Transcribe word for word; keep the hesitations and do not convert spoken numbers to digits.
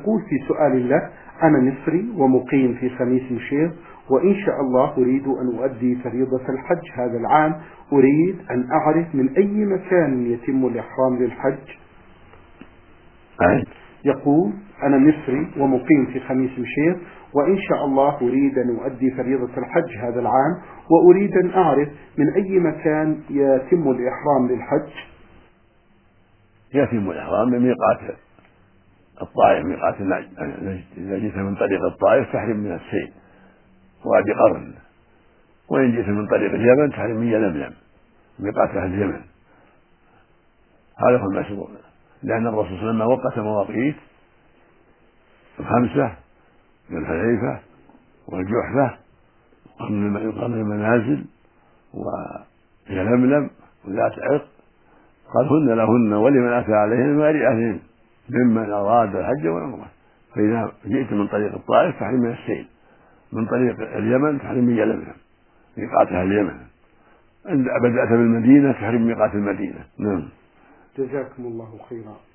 يقول في سؤال له: أنا مصري ومقيم في خميس مشيط، وإن شاء الله أريد أن أؤدي فريضة الحج هذا العام. أريد أن أعرف من أي مكان يتم الإحرام للحج. يقول: أنا مصري ومقيم في خميس مشيط، وإن شاء الله أريد أن أؤدي فريضة الحج هذا العام، وأريد أن أعرف من أي مكان يتم الإحرام للحج. يتم الإحرام من ميقات الطائف، ميقات نجد. إذا جئت من طريق الطائف تحرم من السيل وادي قرن، وإن جئت من طريق اليمن تحرم من يلملم ميقات أهل اليمن. هذا هو المشروع، لأن الرسول صلى الله عليه وسلم وقت مواقيت خمسة: ذو الحليفة والجحفة وقرن المنازل ويلملم وذات عرق، قال: هن لهن ولمن أتى عليهن ولأهلهن ممن أراد الحج والعمرة. فإذا جئت من طريق الطائف تحرم من السيل، من طريق اليمن تحرم من يلملم ميقات أهل اليمن، بدأت بالمدينة تحرم ميقات المدينة. نعم. جزاكم الله خيرا.